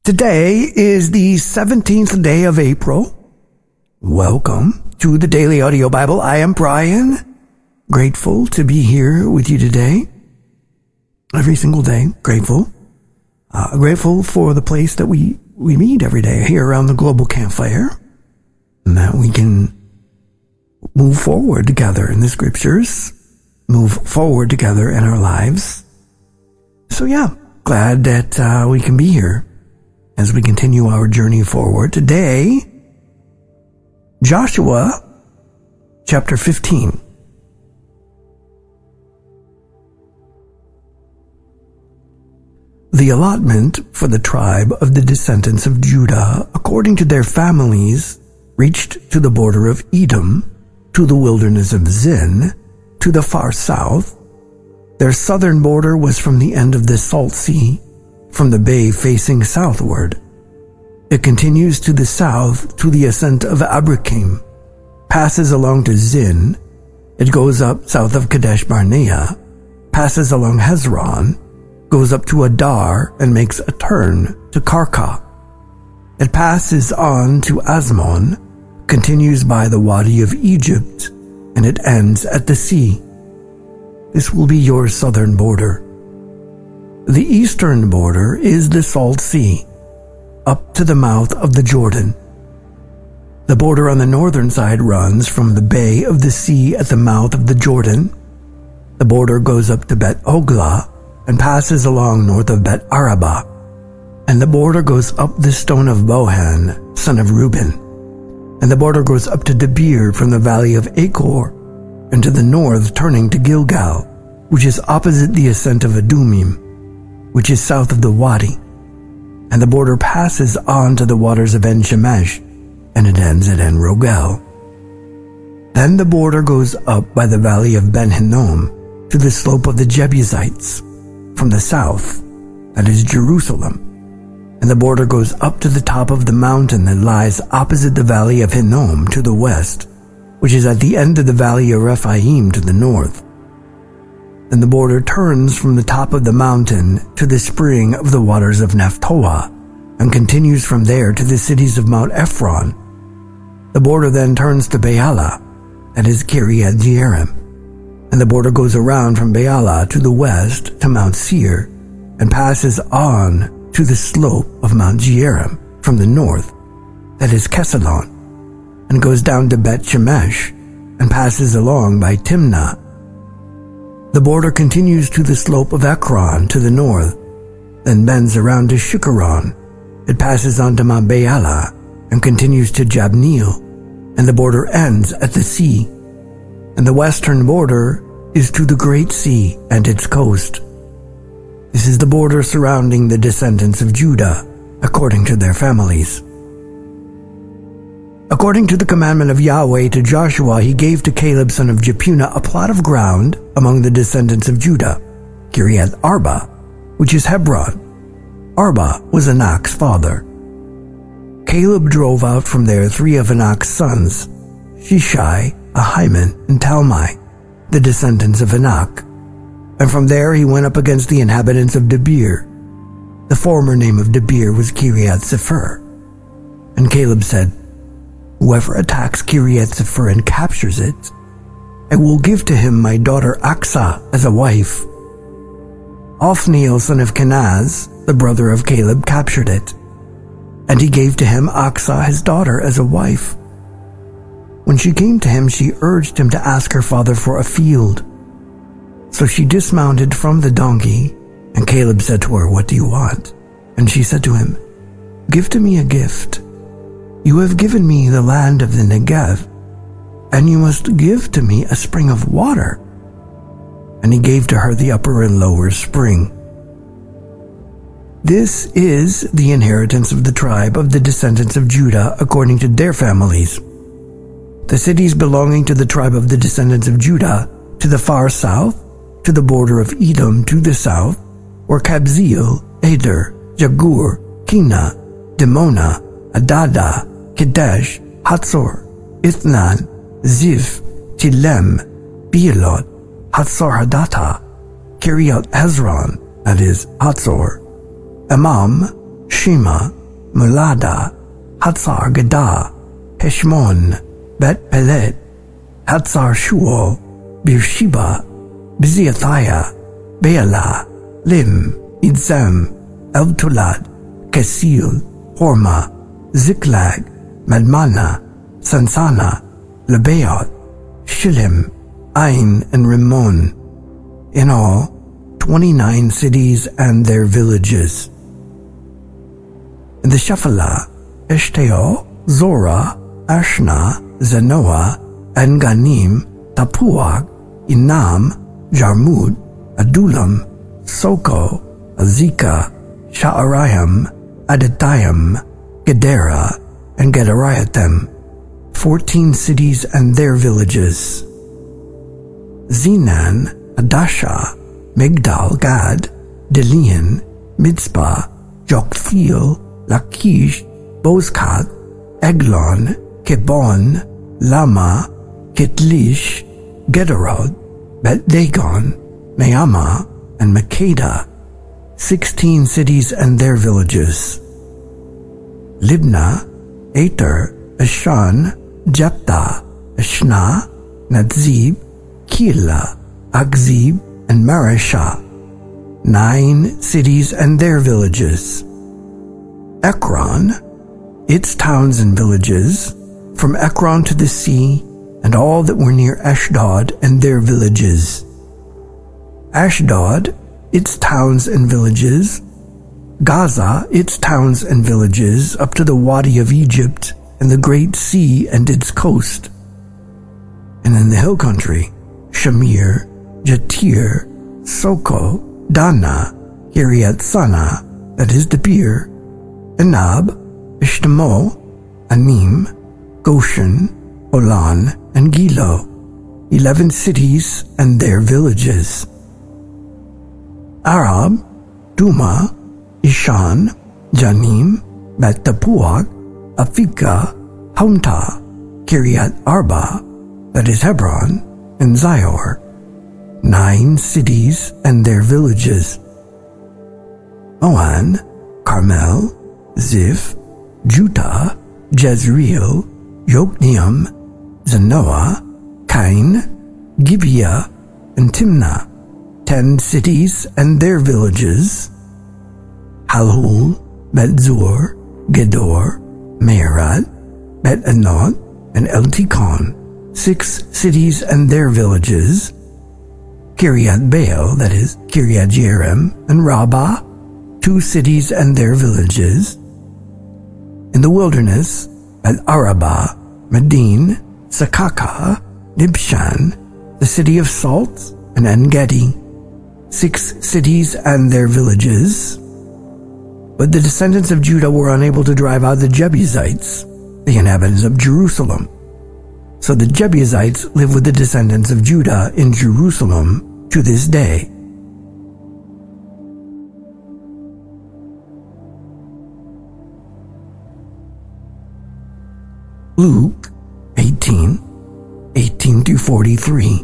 Today is the 17th day of April. Welcome to the Daily Audio Bible. I am Brian. Grateful to be here with you today. Every single day. Grateful. Grateful for the place that we meet every day here around the Global Campfire. And that we can move forward together in the scriptures. Move forward together in our lives. So yeah, glad that we can be here as we continue our journey forward. Today, Joshua chapter 15. The allotment for the tribe of the descendants of Judah, according to their families, reached to the border of Edom, to the wilderness of Zin, to the far south. Their southern border was from the end of the Salt Sea, from the bay facing southward. It continues to the south to the ascent of Abrakim, passes along to Zin. It goes up south of Kadesh Barnea, passes along Hezron, goes up to Adar and makes a turn to Karka. It passes on to Asmon, continues by the Wadi of Egypt, and it ends at the sea. This will be your southern border. The eastern border is the Salt Sea, up to the mouth of the Jordan. The border on the northern side runs from the bay of the sea at the mouth of the Jordan. The border goes up to Bet Hogla and passes along north of Bet Arabah. And the border goes up the stone of Bohan, son of Reuben. And the border goes up to Debir from the valley of Achor, and to the north turning to Gilgal, which is opposite the ascent of Adumim, which is south of the Wadi, and the border passes on to the waters of En-Shemesh, and it ends at En-Rogel. Then the border goes up by the valley of Ben-Hinnom to the slope of the Jebusites, from the south, that is Jerusalem, and the border goes up to the top of the mountain that lies opposite the valley of Hinnom to the west, which is at the end of the valley of Rephaim to the north. Then the border turns from the top of the mountain to the spring of the waters of Nephtoah, and continues from there to the cities of Mount Ephron. The border then turns to Baalah, that is Kiriath Jearim, and the border goes around from Baalah to the west to Mount Seir, and passes on to the slope of Mount Jearim from the north, that is Kesalon, and goes down to Bet Shemesh, and passes along by Timnah. The border continues to the slope of Ekron to the north, then bends around to Shikkeron. It passes on to Mount Baalah and continues to Jabneel, and the border ends at the sea. And the western border is to the Great Sea and its coast. This is the border surrounding the descendants of Judah, according to their families. According to the commandment of Yahweh to Joshua, he gave to Caleb son of Jephunneh a plot of ground among the descendants of Judah, Kiriath Arba, which is Hebron. Arba was Anak's father. Caleb drove out from there 3 of Anak's sons, Shishai, Ahiman, and Talmai, the descendants of Anak. And from there he went up against the inhabitants of Debir. The former name of Debir was Kiriath Sepher. And Caleb said, "Whoever attacks Kiriath Sepher and captures it, I will give to him my daughter Aksah as a wife." Othniel son of Kenaz, the brother of Caleb, captured it, and he gave to him Aksah his daughter as a wife. When she came to him, she urged him to ask her father for a field. So she dismounted from the donkey, and Caleb said to her, "What do you want?" And she said to him, "Give to me a gift. You have given me the land of the Negev, and you must give to me a spring of water." And he gave to her the upper and lower spring. This is the inheritance of the tribe of the descendants of Judah according to their families. The cities belonging to the tribe of the descendants of Judah to the far south, to the border of Edom to the south, were Kabzeel, Eder, Jagur, Kina, Dimona, Adada, Kedesh, Hatzor, Ithnan, Ziph, Tilem, Bealot, Hatzor Hadata, Kiriath Hezron, that is Hatzor, Amam, Shema, Mulada, Hatzar Gadah, Heshmon, Bet Pelet, Hatzar Shual, Beersheba, Biziathiah, Baalah, Lim, Idzem, Eltolad, Kesil, Horma, Ziklag, Madmana, Sansana, Lebaoth, Shillim, Ain, and Rimmon. In all, 29 cities and their villages. In the Shephelah, Eshtaol, Zorah, Ashna, Zanoah, En-Ganim, Tapuach, Inam, Jarmut, Adullam, Soko, Azekah, Sha'araim, Adathaim, Gedera, and Gederayathim, 14 cities and their villages. Zenan, Adashah, Migdal Gad, Delian, Mitzpah, Joktheel, Lachish, Bozkath, Eglon, Kebon, Lama, Kitlish, Gederod, Bet-Dagon, Meamah, and Makeda, 16 cities and their villages. Libnah, Ater, Ashan, Jephthah, Ashna, Nadzib, Keilah, Akzib, and Mareshah, 9 cities and their villages. Ekron, its towns and villages, from Ekron to the sea, and all that were near Ashdod and their villages. Ashdod, its towns and villages. Gaza, its towns and villages, up to the Wadi of Egypt, and the Great Sea and its coast. And in the hill country, Shamir, Jatir, Soko, Dana, Kiryat Sana, that is Debir, Anab, Ishtamo, Anim, Goshen, Olan, and Gilo, 11 cities and their villages. Arab, Duma, Ishan, Janim, Bet-Tapuach, Afika, Humta, Kiryat Arba, that is Hebron, and Zior, 9 cities and their villages. Moan, Carmel, Ziph, Judah, Jezreel, Yokneam, Zanoah, Kain, Gibeah, and Timnah, 10 cities and their villages. Halhul, Bet-Zur, Gedor, Meerat, Bet-Anot, and Eltikon, 6 cities and their villages. Kiryat Baal, that is Kiryat Jearim, and Rabbah, 2 cities and their villages. In the wilderness, Bet-Arabah, Medin, Sakaka, Nibshan, the city of salt, and En-Gedi, 6 cities and their villages. But the descendants of Judah were unable to drive out the Jebusites, the inhabitants of Jerusalem. So the Jebusites live with the descendants of Judah in Jerusalem to this day. Luke 18:18-43.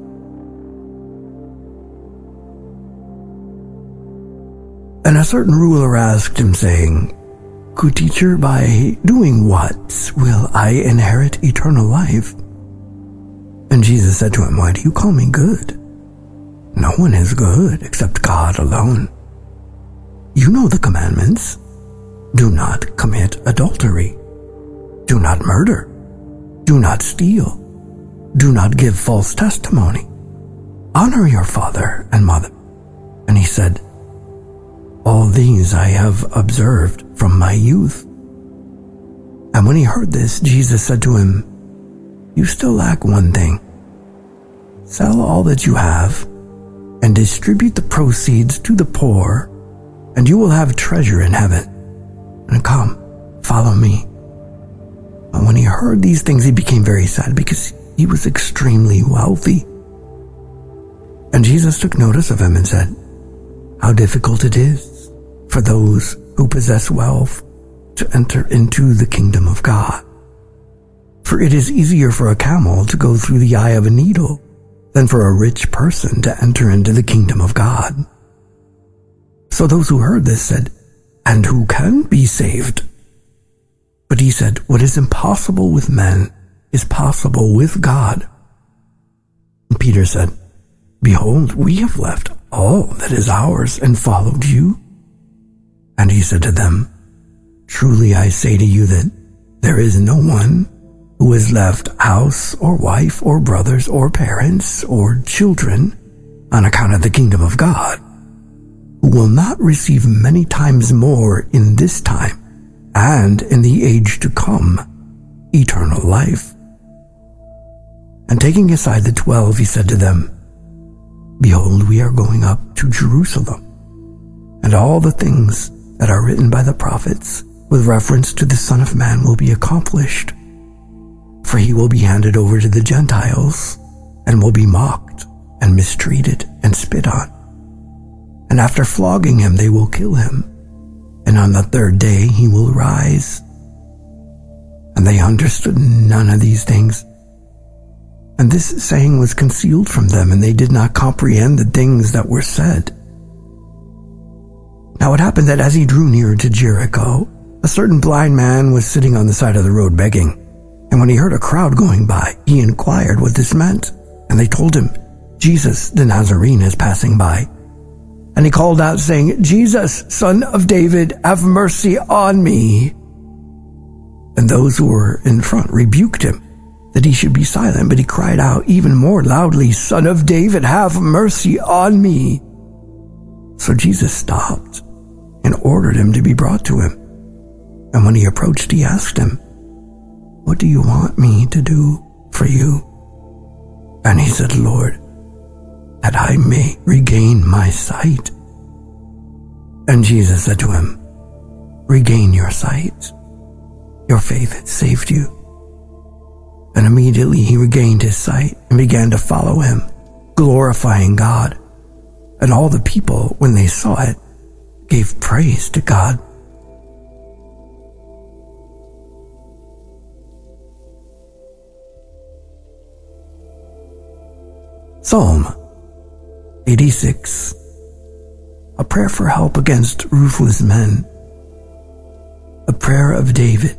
And a certain ruler asked him, saying, Good teacher, by doing what will I inherit eternal life? And Jesus said to him, Why do you call me good? No one is good except God alone. You know the commandments. Do not commit adultery. Do not murder. Do not steal. Do not give false testimony. Honor your father and mother. And he said, All these I have observed from my youth. And when he heard this, Jesus said to him, You still lack one thing. Sell all that you have and distribute the proceeds to the poor, and you will have treasure in heaven. And come, follow me. And when he heard these things, he became very sad because he was extremely wealthy. And Jesus took notice of him and said, How difficult it is for those who possess wealth to enter into the kingdom of God. For it is easier for a camel to go through the eye of a needle than for a rich person to enter into the kingdom of God. So those who heard this said, And who can be saved? But he said, what is impossible with men is possible with God. And Peter said, behold, we have left all that is ours and followed you. And he said to them, truly I say to you that there is no one who has left house or wife or brothers or parents or children on account of the kingdom of God, who will not receive many times more in this time and in the age to come eternal life. And taking aside the 12, he said to them, behold, we are going up to Jerusalem, and all the things that are written by the prophets with reference to the Son of Man will be accomplished. For he will be handed over to the Gentiles, and will be mocked, and mistreated, and spit on. And after flogging him, they will kill him, and on the third day he will rise. And they understood none of these things. And this saying was concealed from them, and they did not comprehend the things that were said. Now it happened that as he drew near to Jericho, a certain blind man was sitting on the side of the road begging. And when he heard a crowd going by, he inquired what this meant. And they told him, Jesus the Nazarene is passing by. And he called out, saying, Jesus, Son of David, have mercy on me. And those who were in front rebuked him, that he should be silent. But he cried out even more loudly, Son of David, have mercy on me. So Jesus stopped and ordered him to be brought to him. And when he approached, he asked him, what do you want me to do for you? And he said, Lord, that I may regain my sight. And Jesus said to him, regain your sight. Your faith has saved you. And immediately he regained his sight and began to follow him, glorifying God. And all the people, when they saw it, gave praise to God. Psalm 86. A prayer for help against ruthless men. A prayer of David.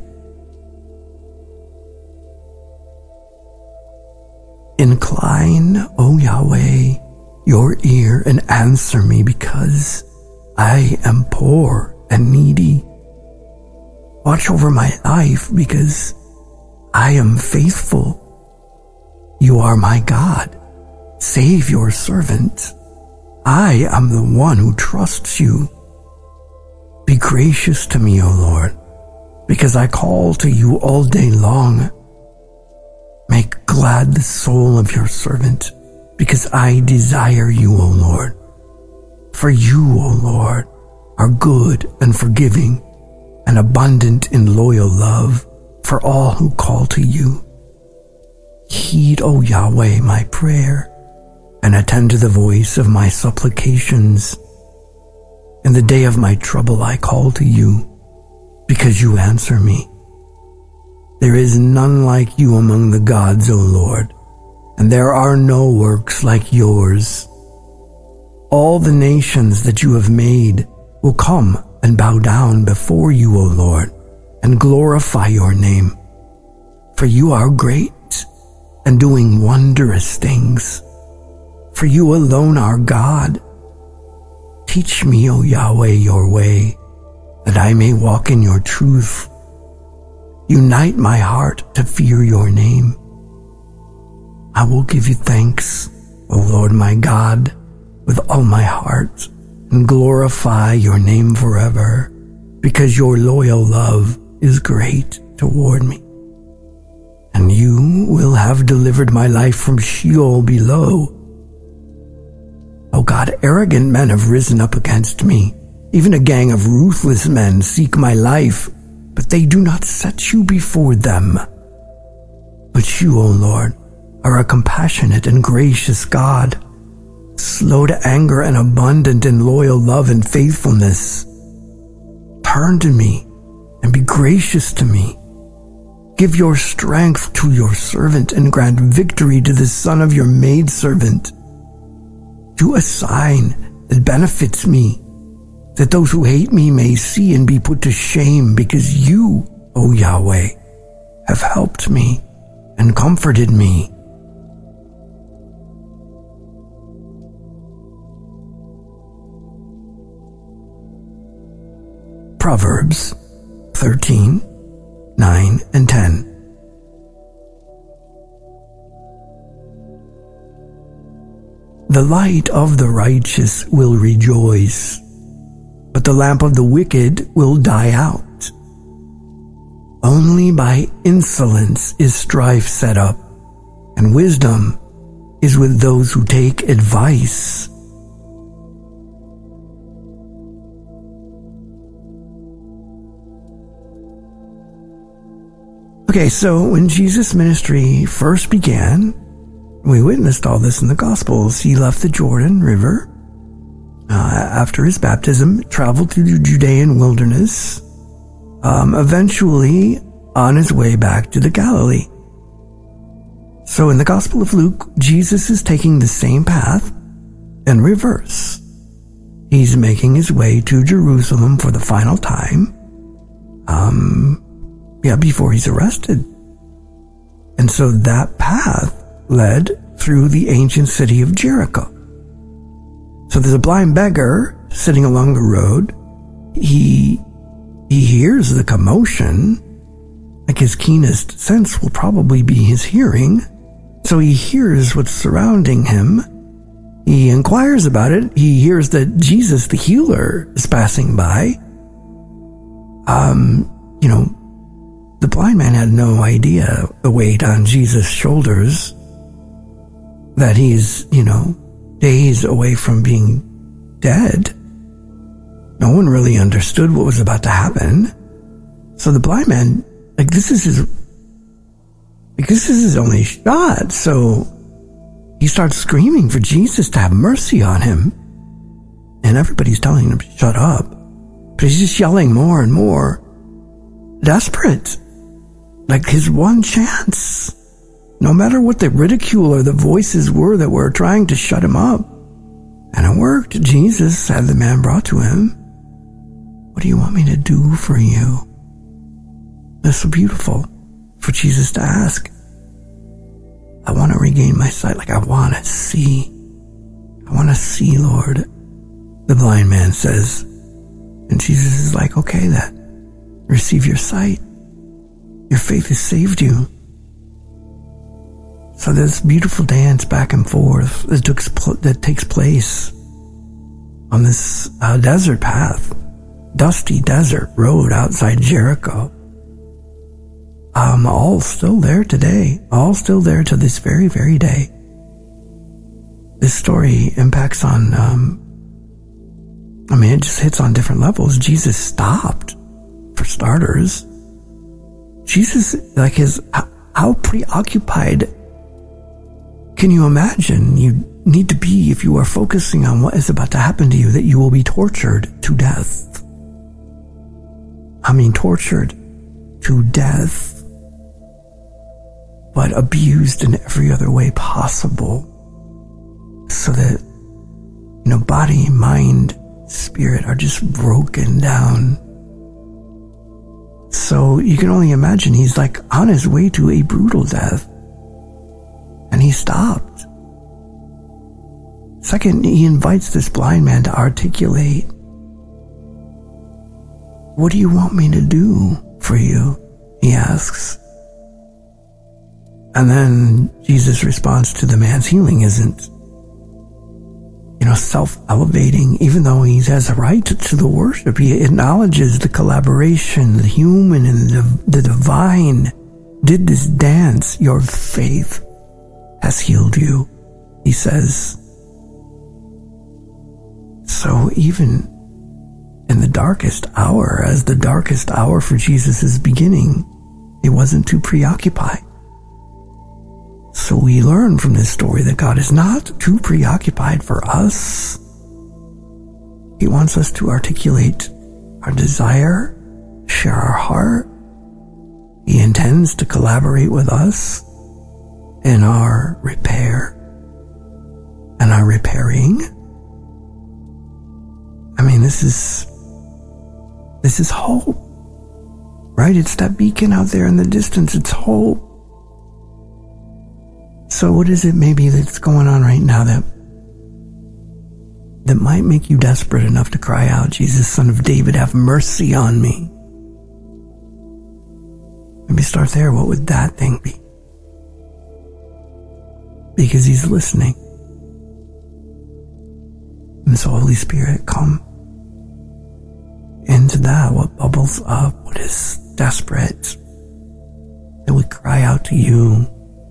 Incline, O Yahweh, your ear and answer me, because I am poor and needy. Watch over my life, because I am faithful. You are my God. Save your servant. I am the one who trusts you. Be gracious to me, O Lord, because I call to you all day long. Make glad the soul of your servant, because I desire you, O Lord. For you, O Lord, are good and forgiving and abundant in loyal love for all who call to you. Heed, O Yahweh, my prayer, and attend to the voice of my supplications. In the day of my trouble I call to you, because you answer me. There is none like you among the gods, O Lord, and there are no works like yours. All the nations that you have made will come and bow down before you, O Lord, and glorify your name. For you are great and doing wondrous things. For you alone are God. Teach me, O Yahweh, your way, that I may walk in your truth. Unite my heart to fear your name. I will give you thanks, O Lord my God, with all my heart, and glorify your name forever, because your loyal love is great toward me. And you will have delivered my life from Sheol below. O God, arrogant men have risen up against me. Even a gang of ruthless men seek my life, but they do not set you before them. But you, O Lord, are a compassionate and gracious God, slow to anger and abundant in loyal love and faithfulness. Turn to me and be gracious to me. Give your strength to your servant and grant victory to the son of your maidservant. Do a sign that benefits me, that those who hate me may see and be put to shame, because you O Yahweh, have helped me and comforted me. Proverbs 13, 9 and 10. The light of the righteous will rejoice, but the lamp of the wicked will die out. Only by insolence is strife set up, and wisdom is with those who take advice. Okay, so when Jesus' ministry first began, we witnessed all this in the Gospels. He left the Jordan River after his baptism, traveled through the Judean wilderness, eventually on his way back to the Galilee. So in the Gospel of Luke, Jesus is taking the same path in reverse. He's making his way to Jerusalem for the final time, before he's arrested. And so that path led through the ancient city of Jericho. So there's a blind beggar sitting along the road. He hears the commotion. Like his keenest sense will probably be his hearing. So he hears what's surrounding him. He inquires about it. He hears that Jesus, the healer, is passing by. The blind man had no idea the weight on Jesus' shoulders, that he's, days away from being dead. No one really understood what was about to happen. So the blind man, this is his only shot. So he starts screaming for Jesus to have mercy on him. And everybody's telling him to shut up. But he's just yelling more and more. Desperate. Like his one chance. No matter what the ridicule or the voices were that were trying to shut him up. And it worked. Jesus had the man brought to him. What do you want me to do for you? That's so beautiful for Jesus to ask. I want to regain my sight. I want to see. I want to see, Lord. The blind man says. And Jesus is like, okay then. Receive your sight. Your faith has saved you. So this beautiful dance back and forth that takes place on this desert path, dusty desert road outside Jericho. All still there today. All still there to this very, very day. This story impacts on, it just hits on different levels. Jesus stopped, for starters. Jesus, how preoccupied can you imagine you need to be if you are focusing on what is about to happen to you, that you will be tortured to death? Tortured to death, but abused in every other way possible, so that, body, mind, spirit are just broken down. So you can only imagine he's on his way to a brutal death. And he stopped. Second, he invites this blind man to articulate, what do you want me to do for you? He asks. And then Jesus' response to the man's healing isn't, self-elevating, even though he has a right to the worship. He acknowledges the collaboration, the human and the divine did this dance. Your faith has healed you, he says. So even in the darkest hour, as the darkest hour for Jesus is beginning, he wasn't too preoccupied. So we learn from this story that God is not too preoccupied for us. He wants us to articulate our desire, share our heart. He intends to collaborate with us in our repair and our repairing. This is hope. right? It's that beacon out there in the distance. It's hope. So what is it maybe that's going on right now that might make you desperate enough to cry out, Jesus, Son of David, have mercy on me? Maybe start there. What would that thing be? Because he's listening. And so, Holy Spirit, come into that, what bubbles up, what is desperate, that we cry out to you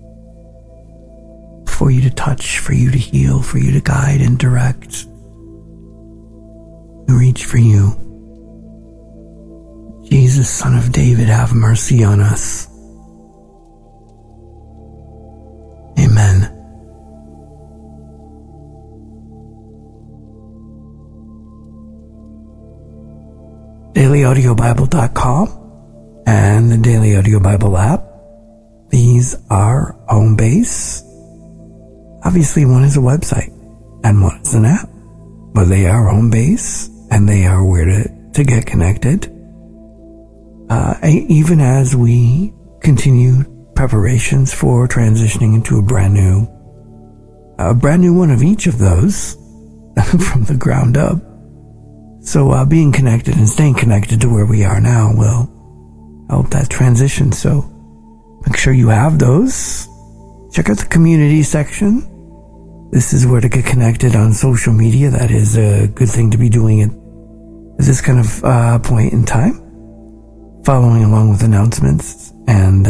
for you to touch, for you to heal, for you to guide and direct. We reach for you. Jesus, Son of David, have mercy on us. Amen. DailyAudioBible.com and the Daily Audio Bible app. These are home base. Obviously, one is a website and one is an app. But they are home base and they are where to get connected. Even as we continue preparations for transitioning into a brand new one of each of those from the ground up. So being connected and staying connected to where we are now will help that transition. So make sure you have those. Check out the community section. This is where to get connected on social media. That is a good thing to be doing at this kind of point in time. Following along with announcements and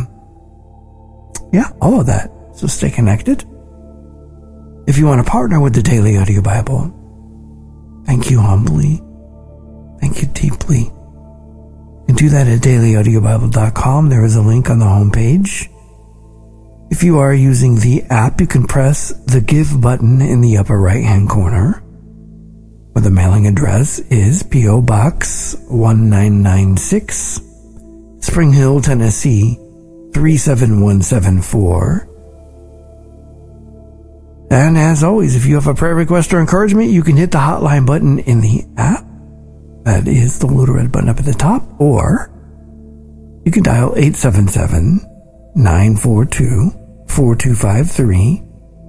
all of that. So stay connected. If you want to partner with the Daily Audio Bible, thank you humbly. Thank you deeply. You can do that at dailyaudiobible.com. There is a link on the homepage. If you are using the app, you can press the Give button in the upper right-hand corner, where the mailing address is P.O. Box 1996, Spring Hill, Tennessee 37174. And as always, if you have a prayer request or encouragement, you can hit the hotline button in the app. That is the little red button up at the top. Or you can dial 877-942-4253.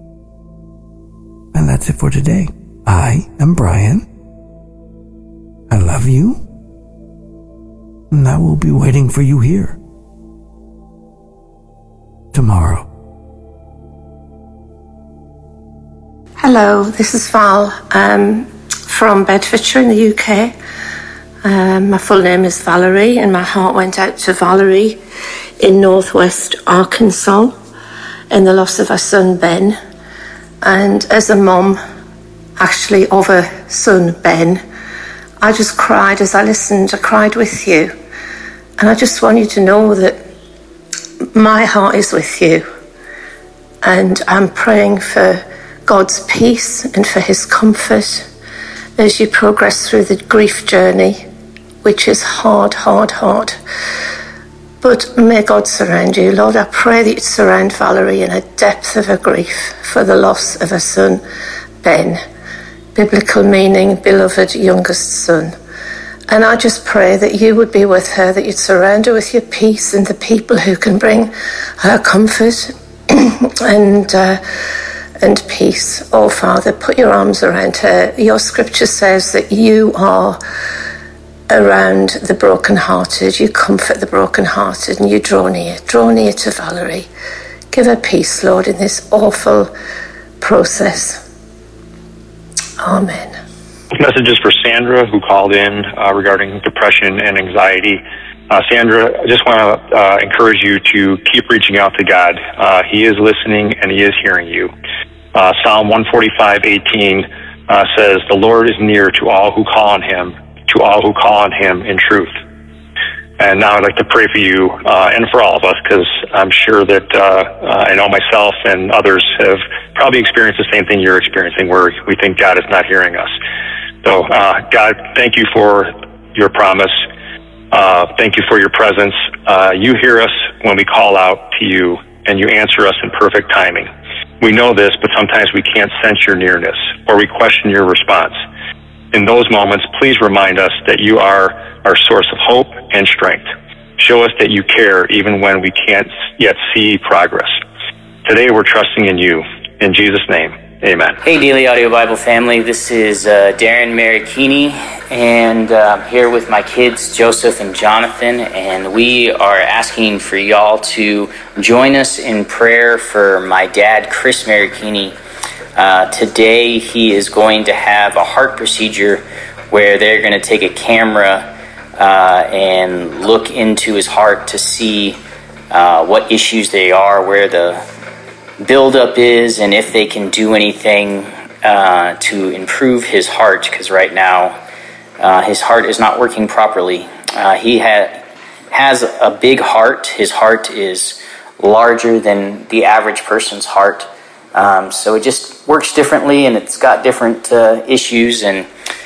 And that's it for today. I am Brian. I love you. And I will be waiting for you here tomorrow. Hello, this is Val from Bedfordshire in the UK. My full name is Valerie, and my heart went out to Valerie in northwest Arkansas in the loss of her son Ben. And as a mum, actually, of her son Ben, I just cried as I listened. I cried with you. And I just want you to know that my heart is with you. And I'm praying for God's peace and for his comfort as you progress through the grief journey, which is hard. But may God surround you. Lord, I pray that you'd surround Valerie in a depth of her grief for the loss of her son, Ben. Biblical meaning, beloved youngest son. And I just pray that you would be with her, that you'd surround her with your peace and the people who can bring her comfort and peace. Oh, Father, put your arms around her. Your scripture says that you are around the brokenhearted. You comfort the brokenhearted and you draw near to Valerie. Give her peace, Lord, in this awful process. Amen. This message is for Sandra, who called in regarding depression and anxiety. Sandra, I just want to encourage you to keep reaching out to God. He is listening and he is hearing you. Psalm 145:18 says, "The Lord is near to all who call on him in truth." And now I'd like to pray for you and for all of us, because I'm sure that I know myself and others have probably experienced the same thing you're experiencing, where we think God is not hearing us. So, God, thank you for your promise. Thank you for your presence. You hear us when we call out to you, and you answer us in perfect timing. We know this, but sometimes we can't sense your nearness, or we question your response. In those moments, please remind us that you are our source of hope and strength. Show us that you care even when we can't yet see progress. Today we're trusting in you. In Jesus' name, amen. Hey, Daily Audio Bible family. This is Darren Marikini, and I'm here with my kids, Joseph and Jonathan, and we are asking for y'all to join us in prayer for my dad, Chris Marikini. Today he is going to have a heart procedure where they're going to take a camera and look into his heart to see what issues they are, where the buildup is, and if they can do anything to improve his heart, because right now his heart is not working properly. He has a big heart. His heart is larger than the average person's heart, so it just works differently, and it's got different issues, and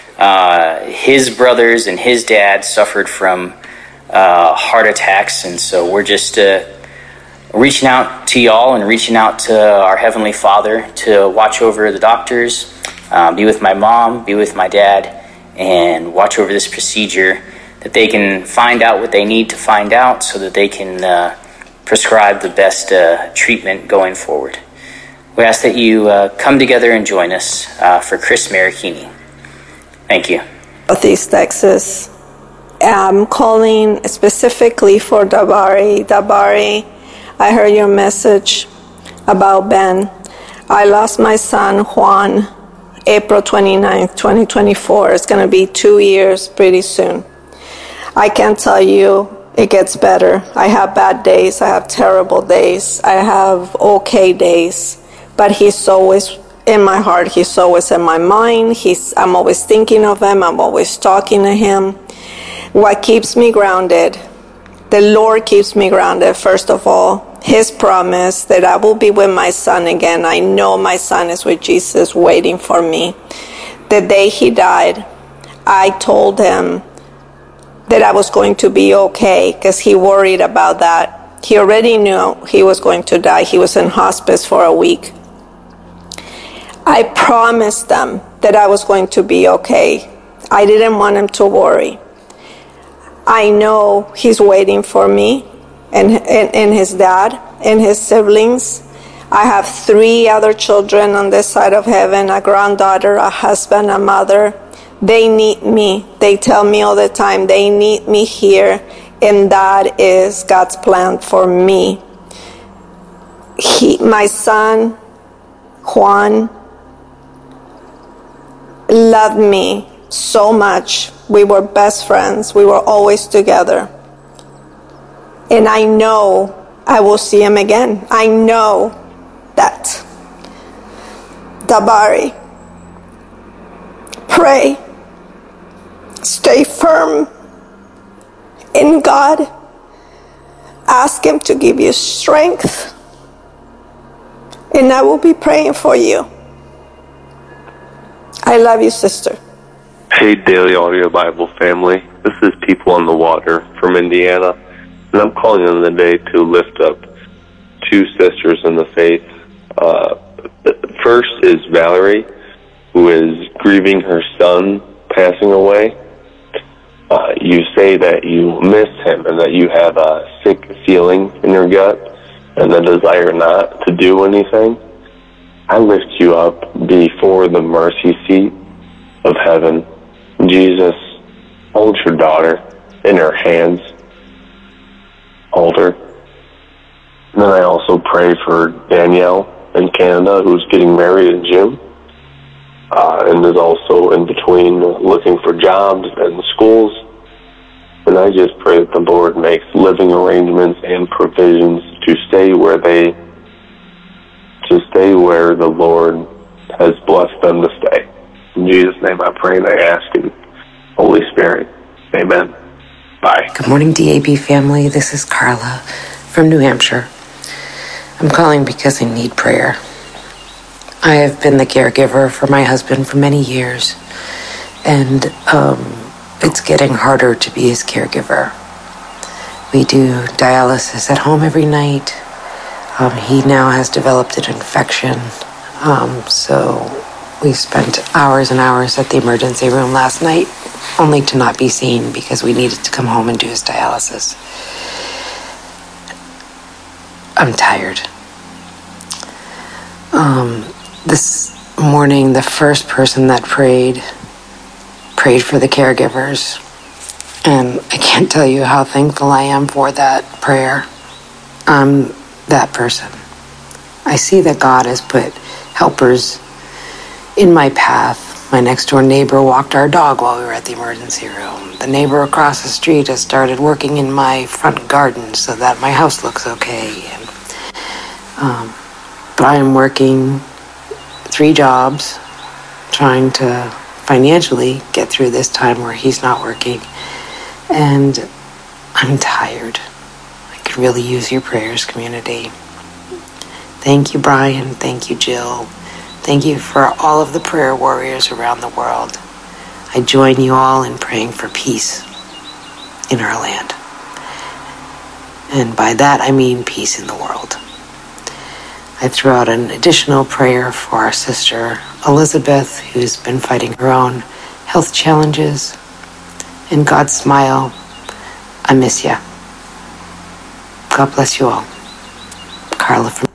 his brothers and his dad suffered from heart attacks, and so we're just reaching out to y'all and reaching out to our Heavenly Father to watch over the doctors, be with my mom, be with my dad, and watch over this procedure, that they can find out what they need to find out so that they can prescribe the best treatment going forward. We ask that you come together and join us for Chris Marikini. Thank you. Northeast Texas. I'm calling specifically for Dabari. Dabari, I heard your message about Ben. I lost my son, Juan, April 29th, 2024. It's going to be 2 years pretty soon. I can't tell you it gets better. I have bad days. I have terrible days. I have okay days. But he's always in my heart. He's always in my mind. I'm always thinking of him. I'm always talking to him. What keeps me grounded? The Lord keeps me grounded. First of all, his promise that I will be with my son again. I know my son is with Jesus waiting for me. The day he died, I told him that I was going to be okay, because he worried about that. He already knew he was going to die. He was in hospice for a week. I promised them that I was going to be okay. I didn't want him to worry. I know he's waiting for me and his dad and his siblings. I have 3 other children on this side of heaven, a granddaughter, a husband, a mother. They need me. They tell me all the time they need me here, and that is God's plan for me. My son, Juan, loved me so much. We were best friends. We were always together. And I know I will see him again. I know that. Dabari, pray. Stay firm in God. Ask him to give you strength. And I will be praying for you. I love you, sister. Hey, Daily Audio Bible family. This is People on the Water from Indiana, and I'm calling in today to lift up 2 sisters in the faith. First is Valerie, who is grieving her son passing away. You say that you miss him and that you have a sick feeling in your gut and the desire not to do anything. I lift you up before the mercy seat of heaven. Jesus, hold your daughter in her hands. Hold her. And then I also pray for Danielle in Canada, who's getting married in June, and is also in between looking for jobs and schools. And I just pray that the Lord makes living arrangements and provisions to stay where the Lord has blessed them to stay. In Jesus' name I pray and I ask in Holy Spirit. Amen. Bye. Good morning, DAB family. This is Carla from New Hampshire. I'm calling because I need prayer. I have been the caregiver for my husband for many years, and it's getting harder to be his caregiver. We do dialysis at home every night. He now has developed an infection, so we spent hours and hours at the emergency room last night, only to not be seen because we needed to come home and do his dialysis. I'm tired. This morning, the first person that prayed for the caregivers. And I can't tell you how thankful I am for that prayer. I'm that person. I see that God has put helpers in my path. My next door neighbor walked our dog while we were at the emergency room. The neighbor across the street has started working in my front garden so that my house looks okay. But I am working 3 jobs, trying to financially get through this time where he's not working. And I'm tired. I could really use your prayers, community. Thank you, Brian. Thank you, Jill. Thank you for all of the prayer warriors around the world. I join you all in praying for peace in our land. And by that, I mean peace in the world. I threw out an additional prayer for our sister Elizabeth, who's been fighting her own health challenges. And God smile, I miss ya. God bless you all. Carla from